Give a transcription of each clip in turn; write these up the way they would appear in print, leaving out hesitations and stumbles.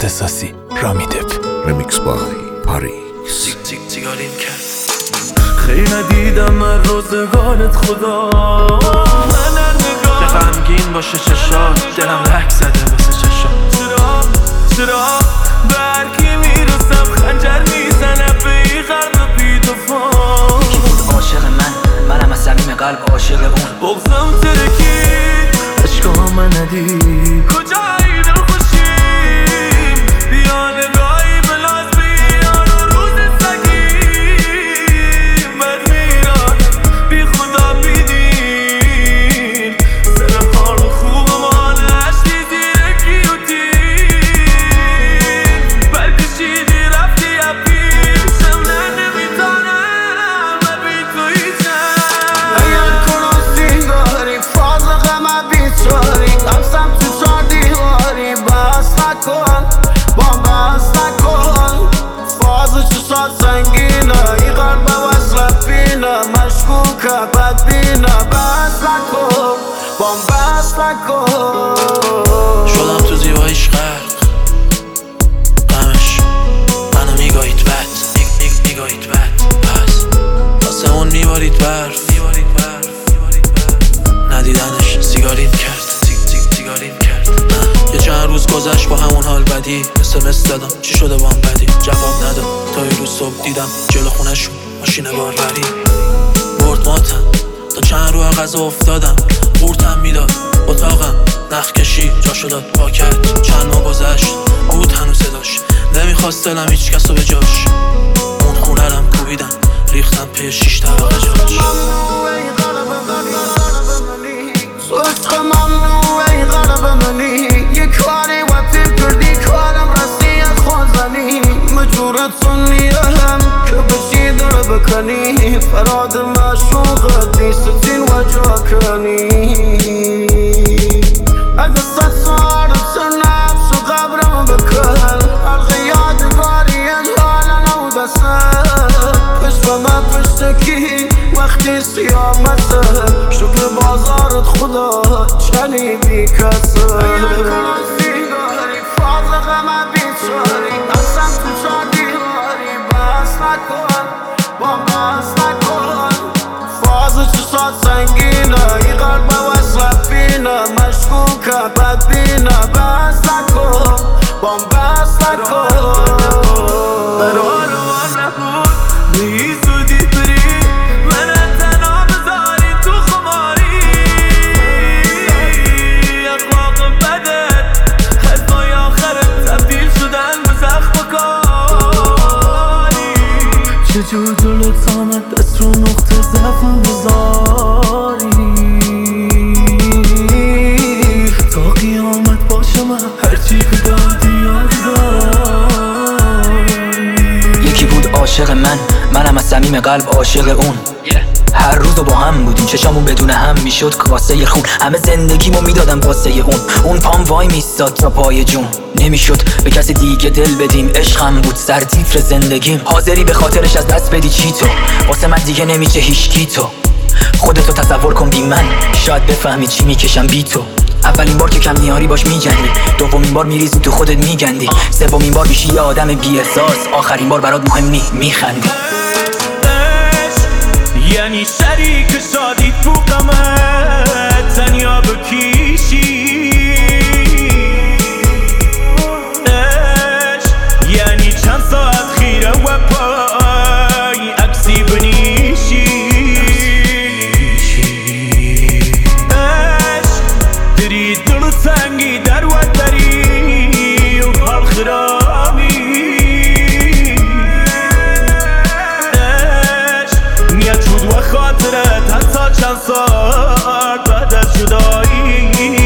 اختصاصی رامیدب رمیکس بای پاریس. سیگاریم کرد خیلی ندیدم من روزگارت خدا من نگاه غمگین باشه چشات دلم لک زده مثل چشات چرا به هرکی میرسم خنجر میزنم به این قلب بی دفاع. کی بود عاشق منم از صمیم قلب عاشق اون. بغضم ترکی عشقا من ندید کجایی دل خوشیم بیا نگاهی بلاز بیان و روز سگیم بد میران بی خدا بیدین سر حال خوب مال عشقی زیر گیوتین برکشیدی رفتی یا پیشم نه نمیتانم و بی تو هیچم اگر کنم سیگاری فاز غم بیچاری قبضم تو چار دیواری بس نکن با بس نکن فاز چشات سنگینه این قلب وصل بینه مشکوکه بدبینه بس نکن با بس نکن. شدم تو زیباییش غرق غمش منو میگاهید بد میگاهید بد پس واسه اون میبارید برف ندیدنش سیگاریم کرد سیگاریم کرد یه چند روز گذشت با همون حال بدی SMS دادم چی شده با هم بدی جواب نداد تا یه روز صبح دیدم جلو خونشون ماشین باربری برد ماتم تا چند رو غذا افتادم قورتم میداد اتاقم نخ کشی جاشو داد پاکت چند ماه گذشت بود هنوز صداش نمیخواست دلم هیچ کسو به جاش اون خونه رم کوبیدم ریختم پی 6 طبقه جاش عشق ممنوع ای قلب منی یه کاری وقتی کردی کارم رسی از خوزنی مجبورتون میرم که بشی در بکنی فراد مشوقت نیستین و جا کنی اگه 100 سال سر نفس و قبرم بکن حلقه یادگاری این حالا نو دستم پشت به من پشتکی وقتی سیامته شکل بازارت خدا چنی بی کسه اگر کنم سیگاری فاز غم بیچاری اصلا تو چار دیواری بس نکن با بس نکن فاز چشات سنگینه این قلب وصل بینه مشکوکه بدبینه بس نکن با بس نکن برای من نبود نیز زودی بری من تنها بذاری تو خماری اخلاق بدت حرفای آخرت تبدیل شدن به زخم کاری چجور جلوت آمد دست رو نقطه ضعفم بذاری تا قیامت باشم هرچی که دادی یادگاری. یکی بود عاشق منم از صمیم قلب عاشق اون. هر روز با هم بودیم چشامون بدون هم میشد کاسه خون همه زندگیمو میدادم واسه اون پام وای میستاد تا پای جون نمیشد به کسی دیگه دل بدیم عشقم بود سرتیتر زندگیم حاضری به خاطرش از دست بدی چی تو واسه من دیگه نمیشه هیچکی تو خودتو تصور کن بی من شاید بفهمی چی میکشم بی تو اولین بار که کم میاری باش میجنگی دومین بار میریزی تو خودت میگندی سومین بار میشی یه آدم بی احساس آخرین بار برات مهم میخندی یعنی شریک شادی تو غمت تنیا بکیشی یعنی چند ساعت خیره و پای عکسی بنیشی دری دل تنگی در و دری و حال خرامی و خاطرت حتی چند سال بعد از جدایی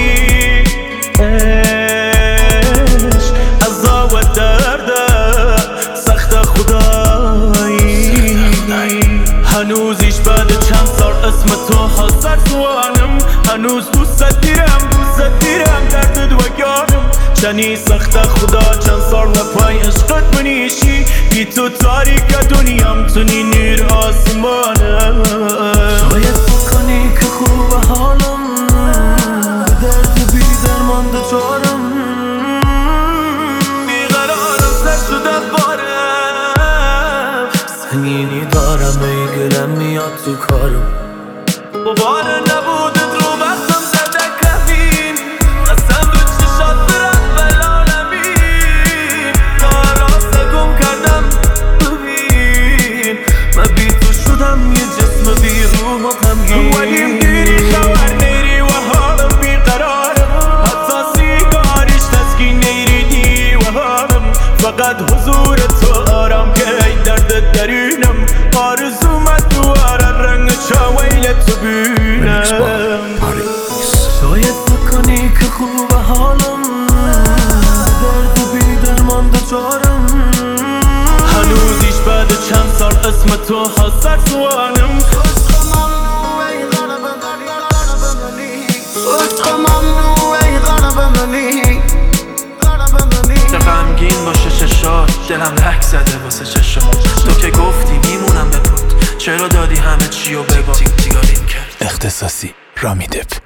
عذاب و درد سخت خدایی هنوزیش بعد چند سال اسم تو حاضر توانم هنوز دوست دیرم دردت و گانم چنی سخت خدا چند سال و پای عشقت منیشی بی تو تاریک دنیام تو نی نور آسمانم شاید بکنی که خوب حالم به درد بی درمان دچارم بی سهمگینی دارم میگیرم میاد تو کارم باباره نبودت رو وقتم زده کمین قسم رو چشات برم بالعالمین ناراست گم کردم ببین من بی تو شدم یه جسم بی روح و غمگین اومدیم دیری خبر نیری و حالم بیقرارم حتی سیگاریش تسکین نیریدی و حالم فقط حضور تو آرام که ای درد درینم آرزومت دواره رنگ چاویل تو بینم شاید بکنی که خوب حالم درد بی درمان دچارم هنوزیش بعد چند سال اسم تو حاضر توانم چه غمگین باشه چشات دلم لک زده واسه چشات تو که گفتی میمونم به پات چرا دادی همه چی رو بگو تیگاریم کرد اختصاصی رامی دپ